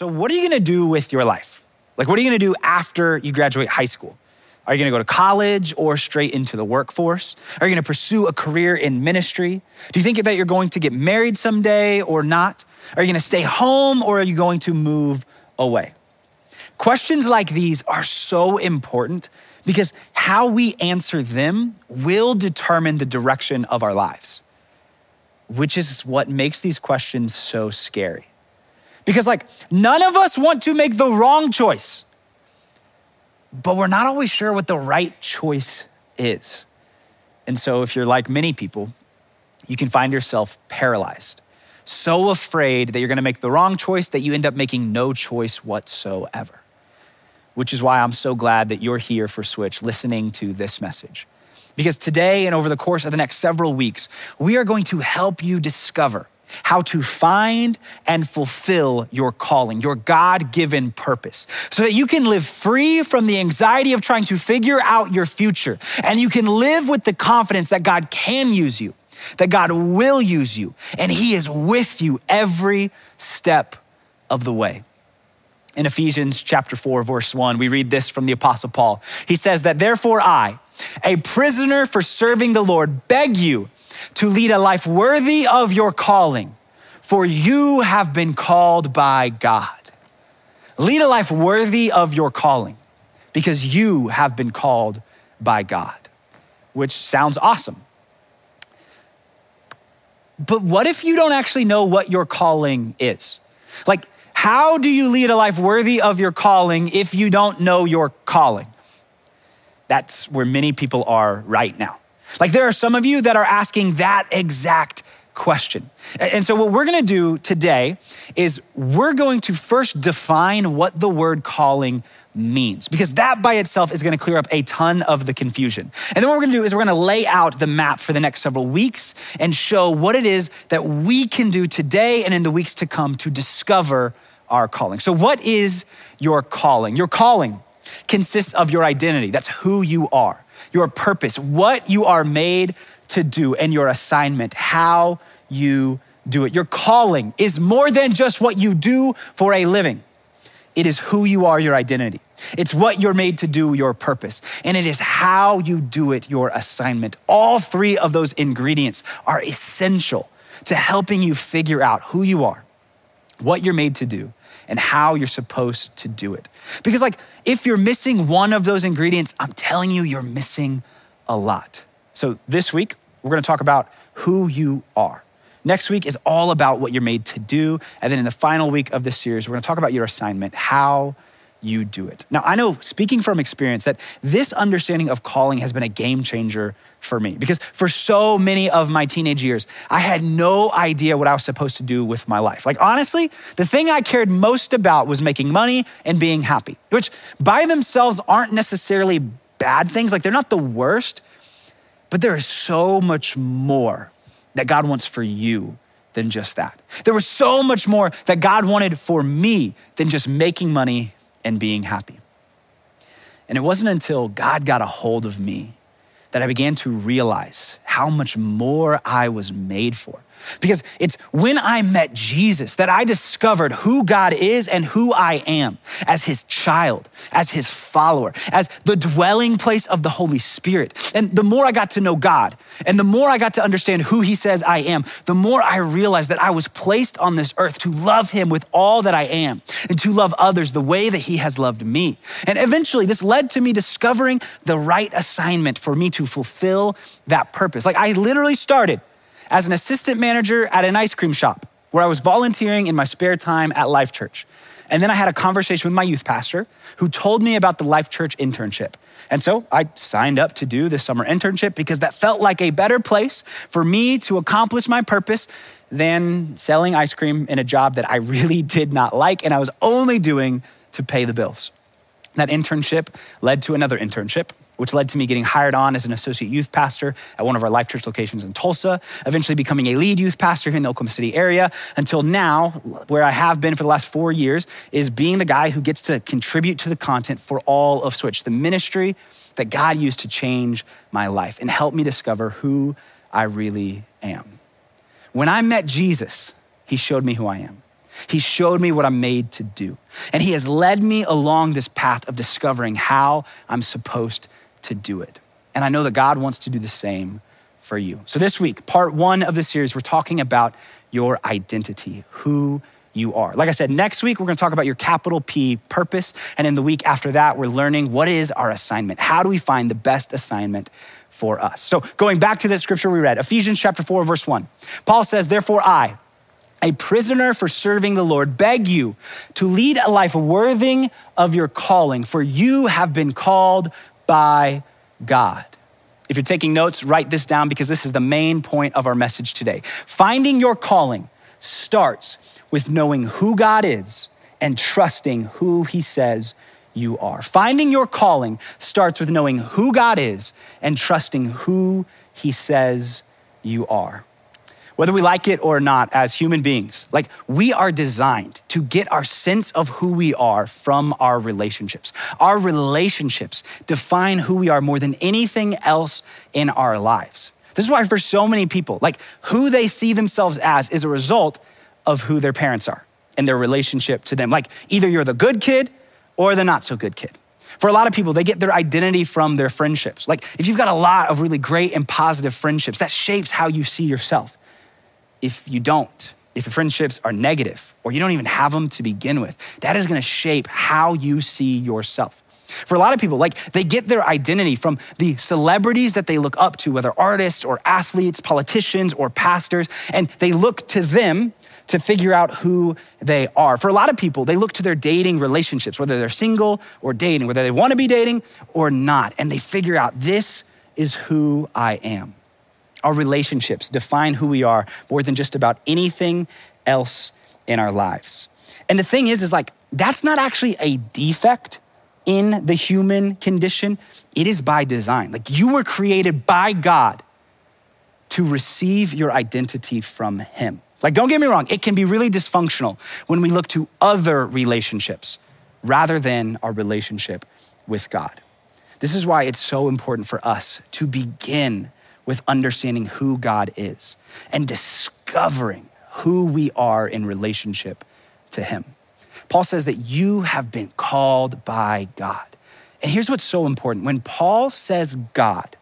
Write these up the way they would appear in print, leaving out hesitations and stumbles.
So what are you gonna do with your life? Like, what are you gonna do after you graduate high school? Are you gonna go to college or straight into the workforce? Are you gonna pursue a career in ministry? Do you think that you're going to get married someday or not? Are you gonna stay home or are you going to move away? Questions like these are so important because how we answer them will determine the direction of our lives, which is what makes these questions so scary. Because none of us want to make the wrong choice, but we're not always sure what the right choice is. And so if you're like many people, you can find yourself paralyzed, so afraid that you're gonna make the wrong choice that you end up making no choice whatsoever. Which is why I'm so glad that you're here for Switch listening to this message. Because today and over the course of the next several weeks, we are going to help you discover how to find and fulfill your calling, your God-given purpose, so that you can live free from the anxiety of trying to figure out your future. And you can live with the confidence that God can use you, that God will use you, and He is with you every step of the way. In Ephesians chapter 4, verse 1, we read this from the Apostle Paul. He says that, therefore I, a prisoner for serving the Lord, beg you to lead a life worthy of your calling, for you have been called by God. Lead a life worthy of your calling because you have been called by God, which sounds awesome. But what if you don't actually know what your calling is? How do you lead a life worthy of your calling if you don't know your calling? That's where many people are right now. There are some of you that are asking that exact question. And so what we're gonna do today is we're going to first define what the word calling means, because that by itself is gonna clear up a ton of the confusion. And then what we're gonna do is we're gonna lay out the map for the next several weeks and show what it is that we can do today and in the weeks to come to discover our calling. So what is your calling? Your calling consists of your identity. That's who you are, your purpose, what you are made to do, and your assignment, how you do it. Your calling is more than just what you do for a living. It is who you are, your identity. It's what you're made to do, your purpose. And it is how you do it, your assignment. All three of those ingredients are essential to helping you figure out who you are, what you're made to do, and how you're supposed to do it. Because if you're missing one of those ingredients, I'm telling you, you're missing a lot. So this week, we're gonna talk about who you are. Next week is all about what you're made to do. And then in the final week of this series, we're gonna talk about your assignment, how you do it. Now, I know, speaking from experience, that this understanding of calling has been a game changer for me, because for so many of my teenage years, I had no idea what I was supposed to do with my life. Honestly, the thing I cared most about was making money and being happy, which by themselves aren't necessarily bad things. They're not the worst, but there is so much more that God wants for you than just that. There was so much more that God wanted for me than just making money and being happy. And it wasn't until God got a hold of me that I began to realize how much more I was made for. Because it's when I met Jesus that I discovered who God is and who I am as His child, as His follower, as the dwelling place of the Holy Spirit. And the more I got to know God and the more I got to understand who He says I am, the more I realized that I was placed on this earth to love Him with all that I am and to love others the way that He has loved me. And eventually this led to me discovering the right assignment for me to fulfill that purpose. I literally started as an assistant manager at an ice cream shop where I was volunteering in my spare time at Life Church. And then I had a conversation with my youth pastor who told me about the Life Church internship. And so I signed up to do this summer internship because that felt like a better place for me to accomplish my purpose than selling ice cream in a job that I really did not like and I was only doing to pay the bills. That internship led to another internship, which led to me getting hired on as an associate youth pastor at one of our Life Church locations in Tulsa, eventually becoming a lead youth pastor here in the Oklahoma City area, until now, where I have been for the last 4 years, is being the guy who gets to contribute to the content for all of Switch, the ministry that God used to change my life and help me discover who I really am. When I met Jesus, He showed me who I am. He showed me what I'm made to do. And he has led me along this path of discovering how I'm supposed to do it. And I know that God wants to do the same for you. So this week, part 1 of the series, we're talking about your identity, who you are. Like I said, next week, we're gonna talk about your capital P purpose. And in the week after that, we're learning what is our assignment? How do we find the best assignment for us? So going back to the scripture we read, Ephesians chapter 4, verse 1, Paul says, therefore I, a prisoner for serving the Lord, beg you to lead a life worthy of your calling, for you have been called by God. If you're taking notes, write this down because this is the main point of our message today. Finding your calling starts with knowing who God is and trusting who he says you are. Finding your calling starts with knowing who God is and trusting who he says you are. Whether we like it or not, as human beings, like we are designed to get our sense of who we are from our relationships. Our relationships define who we are more than anything else in our lives. This is why for so many people, like who they see themselves as is a result of who their parents are and their relationship to them. Like either you're the good kid or the not so good kid. For a lot of people, they get their identity from their friendships. Like if you've got a lot of really great and positive friendships, that shapes how you see yourself. If you don't, if your friendships are negative or you don't even have them to begin with, that is gonna shape how you see yourself. For a lot of people, like they get their identity from the celebrities that they look up to, whether artists or athletes, politicians or pastors, and they look to them to figure out who they are. For a lot of people, they look to their dating relationships, whether they're single or dating, whether they wanna be dating or not, and they figure out this is who I am. Our relationships define who we are more than just about anything else in our lives. And the thing is like, that's not actually a defect in the human condition. It is by design. Like you were created by God to receive your identity from him. Like, don't get me wrong, it can be really dysfunctional when we look to other relationships rather than our relationship with God. This is why it's so important for us to begin with understanding who God is and discovering who we are in relationship to him. Paul says that you have been called by God. And here's what's so important. When Paul says God,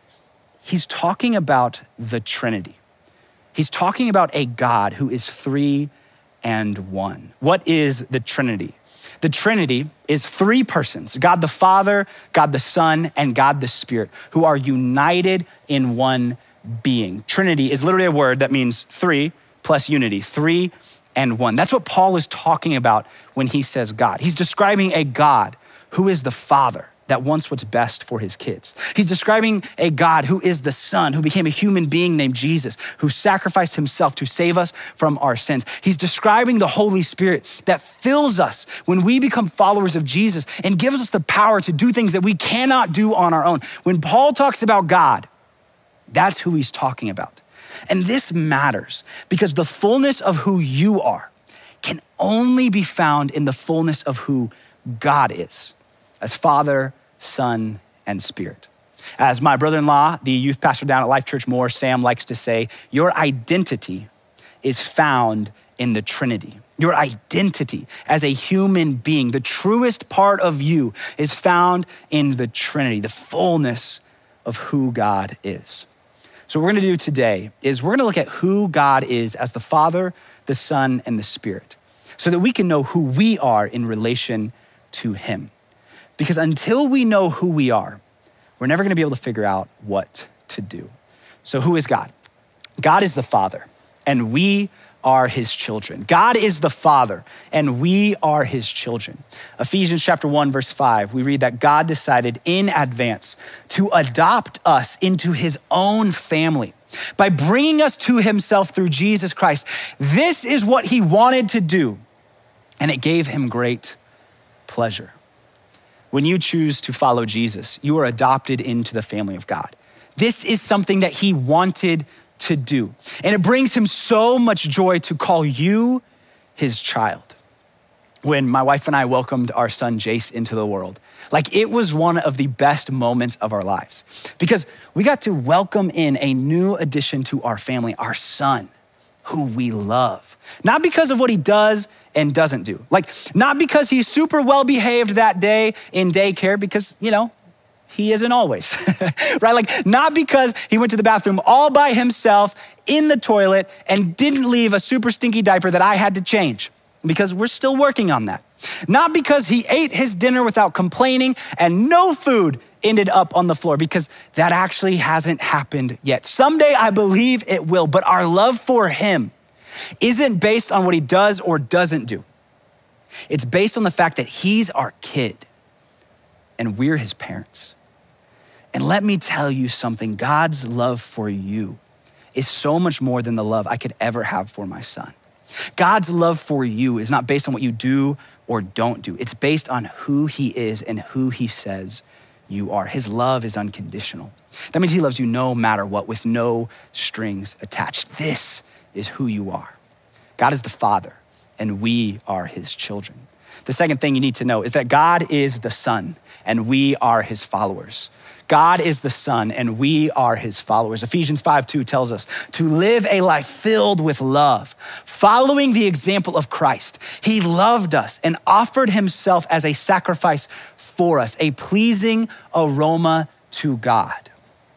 he's talking about the Trinity. He's talking about a God who is 3 and 1. What is the Trinity? The Trinity is 3 persons, God the Father, God the Son, and God the Spirit, who are united in one being. Trinity is literally a word that means 3 plus unity, 3 and 1. That's what Paul is talking about when he says God. He's describing a God who is the Father that wants what's best for his kids. He's describing a God who is the Son, who became a human being named Jesus, who sacrificed himself to save us from our sins. He's describing the Holy Spirit that fills us when we become followers of Jesus and gives us the power to do things that we cannot do on our own. When Paul talks about God, that's who he's talking about. And this matters because the fullness of who you are can only be found in the fullness of who God is as Father, Son, and Spirit. As my brother-in-law, the youth pastor down at Life Church Moore, Sam, likes to say, your identity is found in the Trinity. Your identity as a human being, the truest part of you is found in the Trinity, the fullness of who God is. So what we're gonna do today is we're gonna look at who God is as the Father, the Son, and the Spirit, so that we can know who we are in relation to him. Because until we know who we are, we're never gonna be able to figure out what to do. So who is God? God is the Father, and we are his children. God is the Father, and we are his children. Ephesians chapter 1, verse 5, we read that God decided in advance to adopt us into his own family by bringing us to himself through Jesus Christ. This is what he wanted to do, and it gave him great pleasure. When you choose to follow Jesus, you are adopted into the family of God. This is something that he wanted to do. And it brings him so much joy to call you his child. When my wife and I welcomed our son Jace into the world, like it was one of the best moments of our lives because we got to welcome in a new addition to our family, our son, who we love. Not because of what he does and doesn't do. Like, not because he's super well behaved that day in daycare, because, he isn't always, right? Like, not because he went to the bathroom all by himself in the toilet and didn't leave a super stinky diaper that I had to change, because we're still working on that. Not because he ate his dinner without complaining and no food ended up on the floor, because that actually hasn't happened yet. Someday I believe it will, but our love for him isn't based on what he does or doesn't do. It's based on the fact that he's our kid and we're his parents. And let me tell you something, God's love for you is so much more than the love I could ever have for my son. God's love for you is not based on what you do or don't do. It's based on who he is and who he says you are. His love is unconditional. That means he loves you no matter what, with no strings attached. This is who you are. God is the Father, and we are his children. The second thing you need to know is that God is the Son, and we are his followers. God is the Son, and we are his followers. Ephesians 5:2 tells us to live a life filled with love, following the example of Christ. He loved us and offered himself as a sacrifice for us, a pleasing aroma to God.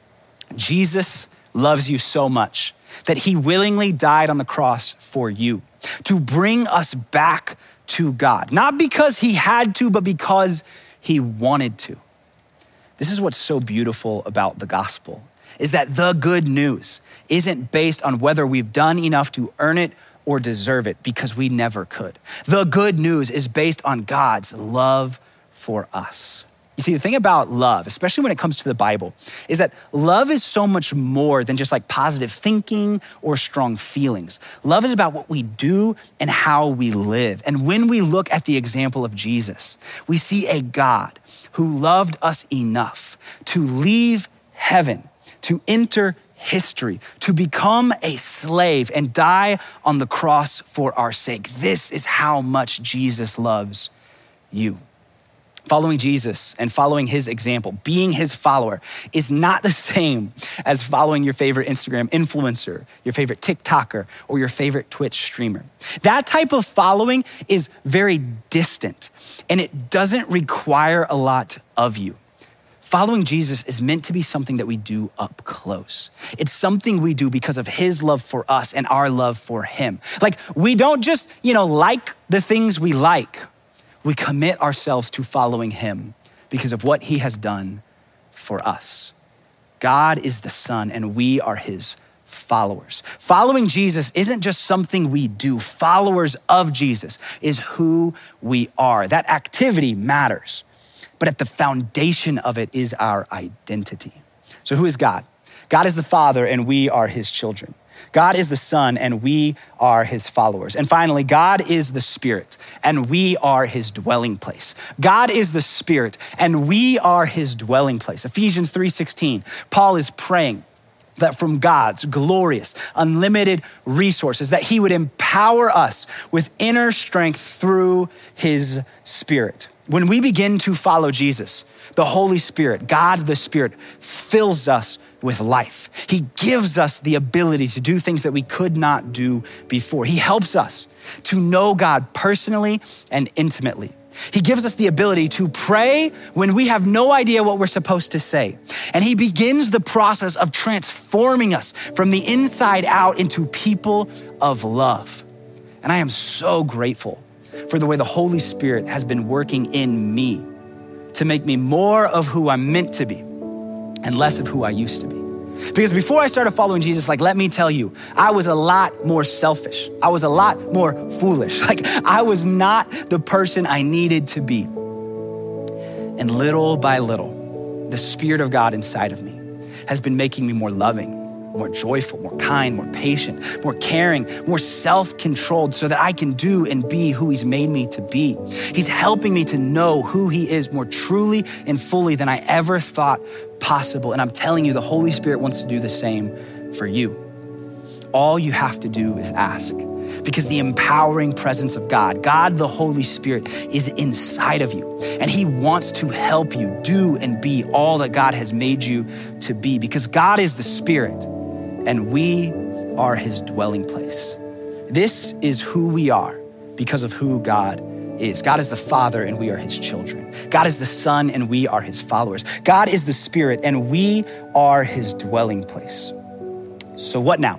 Jesus loves you so much that he willingly died on the cross for you to bring us back to God, not because he had to, but because he wanted to. This is what's so beautiful about the gospel, is that the good news isn't based on whether we've done enough to earn it or deserve it, because we never could. The good news is based on God's love for us. You see, the thing about love, especially when it comes to the Bible, is that love is so much more than just like positive thinking or strong feelings. Love is about what we do and how we live. And when we look at the example of Jesus, we see a God who loved us enough to leave heaven, to enter history, to become a slave and die on the cross for our sake. This is how much Jesus loves you. Following Jesus and following his example, being his follower, is not the same as following your favorite Instagram influencer, your favorite TikToker, or your favorite Twitch streamer. That type of following is very distant, and it doesn't require a lot of you. Following Jesus is meant to be something that we do up close. It's something we do because of his love for us and our love for him. Like, we don't just, like the things we like. We commit ourselves to following him because of what he has done for us. God is the Son, and we are his followers. Following Jesus isn't just something we do. Followers of Jesus is who we are. That activity matters, but at the foundation of it is our identity. So who is God? God is the Father, and we are his children. God is the Son, and we are his followers. And finally, God is the Spirit, and we are his dwelling place. God is the Spirit, and we are his dwelling place. Ephesians 3:16, Paul is praying that from God's glorious, unlimited resources, that he would empower us with inner strength through his Spirit. When we begin to follow Jesus, the Holy Spirit, God the Spirit, fills us with life. He gives us the ability to do things that we could not do before. He helps us to know God personally and intimately. He gives us the ability to pray when we have no idea what we're supposed to say. And he begins the process of transforming us from the inside out into people of love. And I am so grateful for the way the Holy Spirit has been working in me to make me more of who I'm meant to be and less of who I used to be. Because before I started following Jesus, let me tell you, I was a lot more selfish. I was a lot more foolish. I was not the person I needed to be. And little by little, the Spirit of God inside of me has been making me more loving, more joyful, more kind, more patient, more caring, more self-controlled so that I can do and be who he's made me to be. He's helping me to know who he is more truly and fully than I ever thought possible. And I'm telling you, the Holy Spirit wants to do the same for you. All you have to do is ask, because the empowering presence of God, the Holy Spirit, is inside of you. And he wants to help you do and be all that God has made you to be, because God is the Spirit and we are his dwelling place. This is who we are because of who God is. God is the Father and we are his children. God is the Son and we are his followers. God is the Spirit and we are his dwelling place. So what now?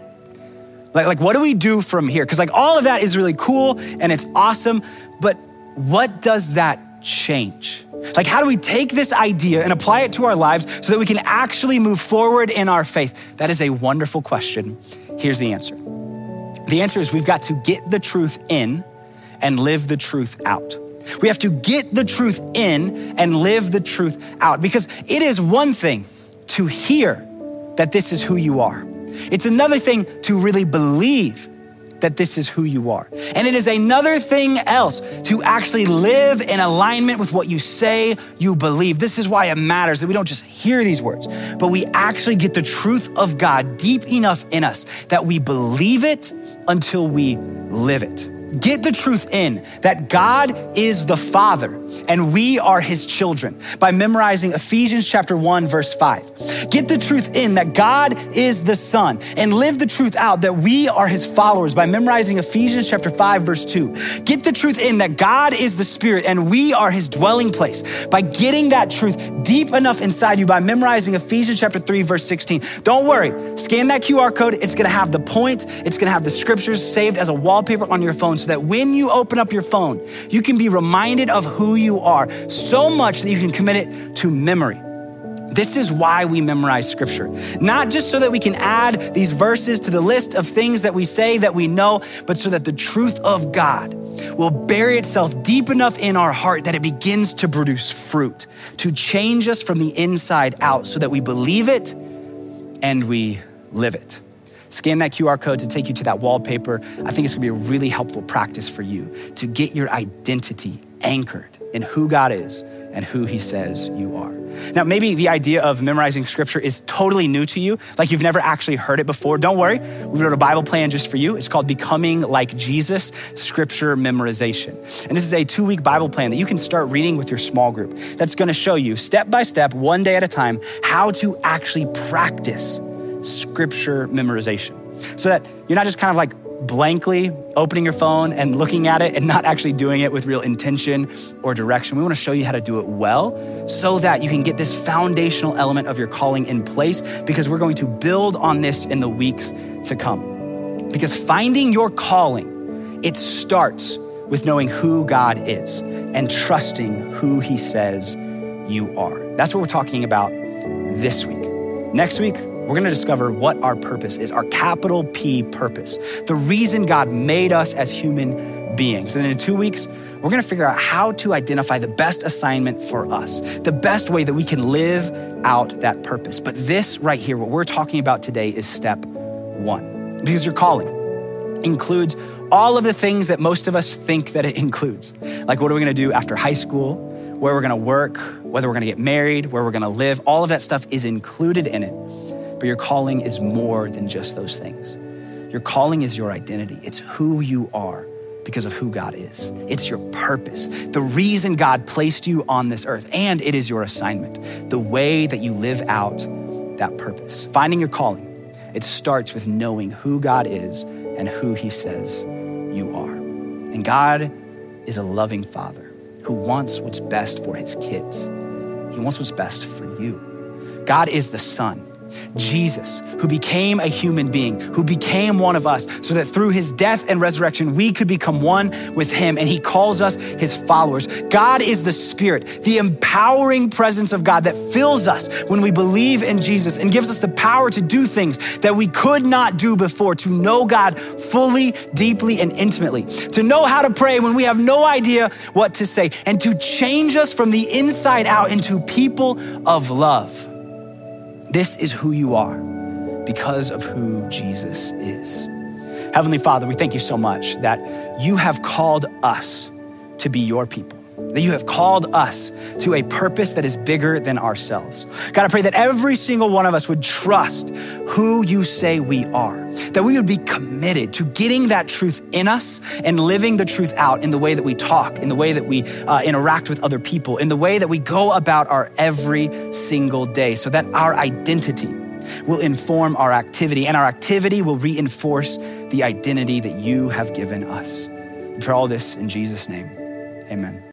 Like what do we do from here? Because all of that is really cool and it's awesome, but what does that change? How do we take this idea and apply it to our lives so that we can actually move forward in our faith? That is a wonderful question. Here's the answer. The answer is we've got to get the truth in and live the truth out. We have to get the truth in and live the truth out, because it is one thing to hear that this is who you are. It's another thing to really believe that this is who you are. And it is another thing else to actually live in alignment with what you say you believe. This is why it matters that we don't just hear these words, but we actually get the truth of God deep enough in us that we believe it until we live it. Get the truth in that God is the Father and we are his children by memorizing Ephesians chapter 1, verse 5. Get the truth in that God is the Son and live the truth out that we are his followers by memorizing Ephesians chapter 5, verse 2. Get the truth in that God is the Spirit and we are his dwelling place by getting that truth deep enough inside you by memorizing Ephesians chapter 3, verse 16. Don't worry, scan that QR code. It's gonna have the points. It's gonna have the scriptures saved as a wallpaper on your phone so that when you open up your phone, you can be reminded of who you are so much that you can commit it to memory. This is why we memorize scripture, not just so that we can add these verses to the list of things that we say that we know, but so that the truth of God will bury itself deep enough in our heart that it begins to produce fruit, to change us from the inside out so that we believe it and we live it. Scan that QR code to take you to that wallpaper. I think it's gonna be a really helpful practice for you to get your identity anchored in who God is and who he says you are. Now, maybe the idea of memorizing scripture is totally new to you, like you've never actually heard it before. Don't worry, we wrote a Bible plan just for you. It's called Becoming Like Jesus, Scripture Memorization. And this is a 2-week Bible plan that you can start reading with your small group. That's gonna show you step by step, one day at a time, how to actually practice scripture memorization so that you're not just kind of blankly opening your phone and looking at it and not actually doing it with real intention or direction. We want to show you how to do it well so that you can get this foundational element of your calling in place, because we're going to build on this in the weeks to come. Because finding your calling, it starts with knowing who God is and trusting who he says you are. That's what we're talking about this week. Next week, we're gonna discover what our purpose is, our capital P purpose, the reason God made us as human beings. And in 2 weeks, we're gonna figure out how to identify the best assignment for us, the best way that we can live out that purpose. But this right here, what we're talking about today, is step 1, because your calling includes all of the things that most of us think that it includes. Like, what are we gonna do after high school, where we're gonna work, whether we're gonna get married, where we're gonna live, all of that stuff is included in it. But your calling is more than just those things. Your calling is your identity. It's who you are because of who God is. It's your purpose, the reason God placed you on this earth, and it is your assignment, the way that you live out that purpose. Finding your calling, it starts with knowing who God is and who he says you are. And God is a loving Father who wants what's best for his kids. He wants what's best for you. God is the Son, Jesus, who became a human being, who became one of us so that through his death and resurrection, we could become one with him, and he calls us his followers. God is the Spirit, the empowering presence of God that fills us when we believe in Jesus and gives us the power to do things that we could not do before, to know God fully, deeply, and intimately, to know how to pray when we have no idea what to say, and to change us from the inside out into people of love. This is who you are because of who Jesus is. Heavenly Father, we thank you so much that you have called us to be your people, that you have called us to a purpose that is bigger than ourselves. God, I pray that every single one of us would trust who you say we are, that we would be committed to getting that truth in us and living the truth out in the way that we talk, in the way that we interact with other people, in the way that we go about our every single day, so that our identity will inform our activity and our activity will reinforce the identity that you have given us. And for all this in Jesus' name, amen.